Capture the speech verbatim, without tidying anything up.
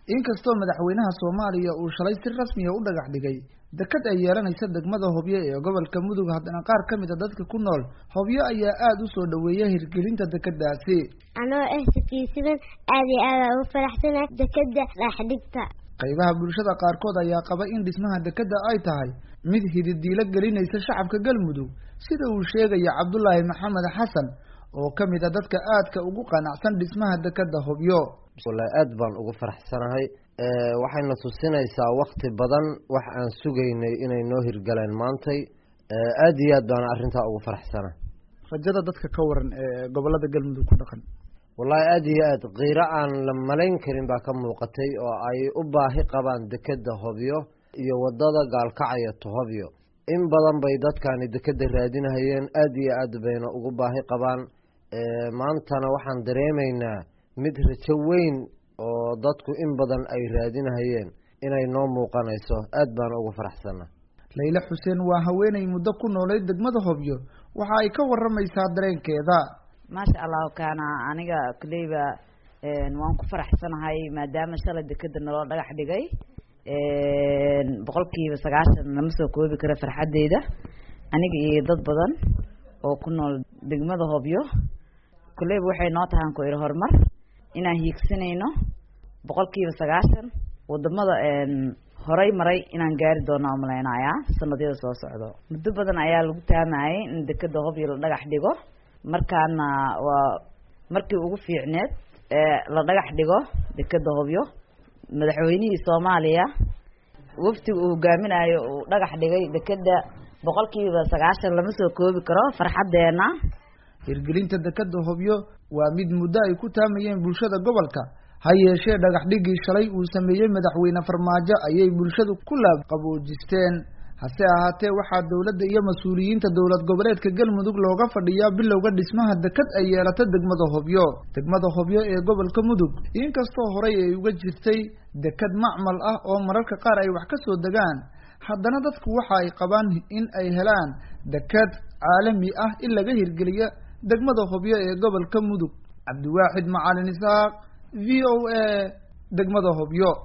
inkastoo madaxweynaha Soomaaliya uu shalay si rasmi ah u dhagax dhigay dekad ay yeelanaysa degmada Hobyo ee gobolka Mudug haddana qaar ka mid ah dadka ku nool Hobyo ayaa aad u soo dhaweeyay hirgelinta dekadaasi. Anoo ah sikiisidan aad iyo aad ugu faraxsanahay dekada dhagaxdhigta. qaybaha bulshada qaarkood ayaa qaba in dhismaha dekada ay tahay mid hididiilo gelinaysa shacabka Galmudug sida uu sheegay Cabdullaahi Maxamed Xasan oo ka mid ah dadka aadka ugu qanacsan dhismaha dekada Hobyo. wallahi aad baan ugu faraxsanahay ee waxayna tusinaysaa waqti badan wax aan sugaynay inay noo hirgaleen maantay ee aad iyo aad baan arrinta ugu faraxsanahay. rajada dadka ka waran ee gobolada Galmudug ku dhaqan wallahi aad iyo aad qiira aan la malayn karin baa ka muuqatay oo ay u baahi qabaan dekada Hobyo iyo wadada Gaalkacyo to Hobyo in badan bay dadkani dekada raadinayeen aad iyo aad bayna ugu baahi qabaan ee maantana waxaan dareemaynaa mid rajo weyn oo dadku in badan ay raadinayeen inay noo muuqanayso aad baan ugu faraxsanahay. Layla Xuseen waa haweeney muddo ku noolay degmada Hobyo waxa ay ka waramaysaa dareenkeeda. maasha Allah kana aniga kuleyba een waan ku faraxsanahay maadaama shalay dekada noo dhagax dhigay een boqolkiiba sagaashan lama soo koobi karo farxadeeda aniga iyo dad badan oo ku nool degmada Hobyo kuleyba waxay noo tahan ku ir hormar inaan hiigsanayno boqolkiiba sagaashan wadamada een horay maray inaan gaari doono umaleynaya sanadiyada soo socdo muddo badan ayaa lagu taamayay in dekada Hobyo la dhagax dhigo markaana waa markii ugu fiicneed ee la dhagax dhigo dekada Hobyo madaxweynihii Soomaaliya waftiga uu hogaaminayo uu dhagax dhigay dekada boqolkiiba sagaashan lama soo koobi karo farxadeena. hirgelinta dekada Hobyo waa mid muddo ay ku taamayeen bulshada gobolka ha yeeshee dhagax dhigii shalay uu sameeyay madaxweyne Farmaajo ayay bulshadu ku laab qaboojisteen hase ahaatee waxaa dawladda iyo mas'uuliyiinta dawlad goboleedka Galmudug looga fadhiyaa bilowga dhismaha dekad ay yeelato degmada Hobyo degmada Hobyo ee gobolka Mudug inkastoo horay ay uga jirtay dekad macmal ah oo mararka qaar ay wax ka soo degaan haddana dadku waxa ay qabaan in ay helaan dekad caalami ah in laga hirgeliyo degmada Hobyo ee gobolka Mudug. Cabdiwaaxid Macalin Isaaq V O A degmada Hobyo.